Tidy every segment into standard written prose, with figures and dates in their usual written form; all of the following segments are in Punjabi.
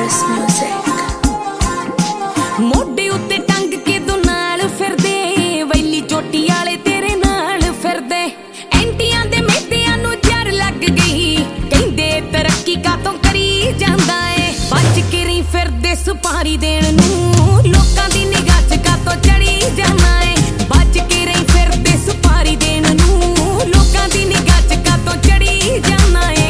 Paris Music। ਮੋਢੇ ਉੱਤੇ ਟੰਗ ਕੇ ਤੂੰ ਨਾਲ ਫਿਰਦੇ, ਵੈਲੀ ਚੋਟੀ ਵਾਲੇ ਤੇਰੇ ਨਾਲ ਫਿਰਦੇ, ਐਂਟੀਆਂ ਦੇ ਮੇਤਿਆਂ ਨੂੰ ਜਰ ਲੱਗ ਗਈ, ਕਹਿੰਦੇ ਤਰੱਕੀ ਕਾਤੋਂ ਕਰੀ ਜਾਂਦਾ ਏ। ਬਚ ਕੇ ਰਹੀ ਫਿਰਦੇ ਸੁਪਾਰੀ ਦੇਣ ਨੂੰ, ਲੋਕਾਂ ਦੀ ਨਿਗਾਹ 'ਚ ਕਾਤੋਂ ਚੜੀ ਜਾਣਾ ਏ। ਬਚ ਕੇ ਰਹੀ ਫਿਰਦੇ ਸੁਪਾਰੀ ਦੇਣ ਨੂੰ, ਲੋਕਾਂ ਦੀ ਨਿਗਾਹ 'ਚ ਕਾਤੋਂ ਚੜੀ ਜਾਣਾ ਏ।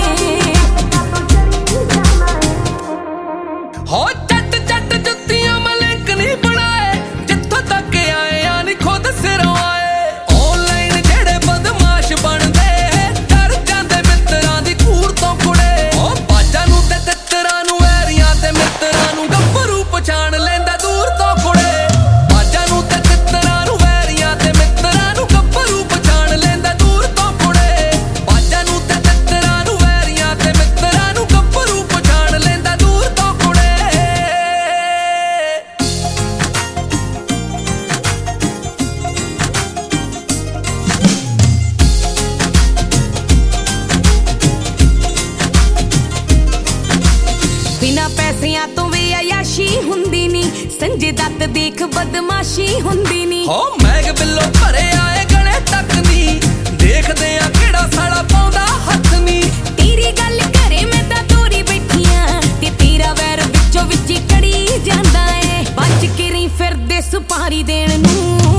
ਹੋ ਚੱਟ ਚੱਟ ਜੁੱਤੀਆਂ ਮਲਿਕ ਨਹੀਂ ਬਣਾਏ, ਜਿੱਥੋਂ ਤੱਕ ਆਏ ਆ ਨੀ ਖੁਦ ਸਿਰੋਂ ਆਏ। ਆਨਲਾਈਨ ਜਿਹੜੇ ਬਦਮਾਸ਼ ਬਣਦੇ, ਡਰ ਜਾਂਦੇ ਮਿੱਤਰਾਂ ਦੀ ਕੂੜ ਤੋਂ ਕੁੜੇ। ਉਹ ਬਾਜਾਂ ਨੂੰ ਤੇ ਤਿੱਤਰਾਂ ਨੂੰ, ਐਰੀਆਂ ਤੇ ਮਿੱਤਰਾਂ ਨੂੰ, ਗੱਭਰੂ ਪਛਾਣ ਲੈਂਦਾ ਦੂਰ ਤੋਂ ਕੁੜੇ। ਬਾਜਾਂ ਨੂੰ ਤੇ ਤਿੱਤਰਾਂ ਨੂੰ, ਐਰੀਆਂ ਤੇ ਮਿੱਤਰਾਂ ਨੂੰ, ਗੱਭਰੂ ਪਛਾਣ ਲੈਂਦਾ ਦੂਰ ਤੋਂ ਕੁੜੇ। ਬਾਜਾਂ ਨੂੰ ਤੇ ਤਿੱਤਰਾਂ ਨੂੰ, ਐਰੀਆਂ ਤੇ ਮਿੱਤਰਾਂ ਨੂੰ, ਗੱਭਰੂ ਪਛਾਣ ਲੈਂਦਾ ਦੂਰ ਤੋਂ ਕੁੜੇ। ਬਿਨਾਂ ਪੈਸਿਆਂ ਤੋਂ ਵੀ ਅਯਾਸ਼ੀ ਹੁੰਦੀ ਨੀ, ਸੰਜੇ ਦੱਤ ਦੇਖ ਬਦਮਾਸ਼ੀ ਹੁੰਦੀ ਨੀ। ਹੋ ਮੈਗ ਬਿੱਲੋ ਭਰੇ ਆਏ ਗਲੇ ਤੱਕ ਨੀ, ਦੇਖਦੇ ਆ ਕਿਹੜਾ ਸਾਲਾ ਪਾਉਂਦਾ ਹੱਥ ਨੀ। ਤੇਰੀ ਗੱਲ ਕਰੇ ਮੈਂ ਤਾਂ ਤੋਰੀ ਬੈਠੀਆਂ, ਤੇ ਤੇਰਾ ਵੈਰ ਵਿੱਚੋਂ ਵਿੱਚ ਕੜੀ ਜਾਂਦਾ ਏ। ਬਚ ਕੇ ਰਹੀ ਫਿਰਦੇ ਸੁਪਾਰੀ ਦੇਣ ਨੂੰ,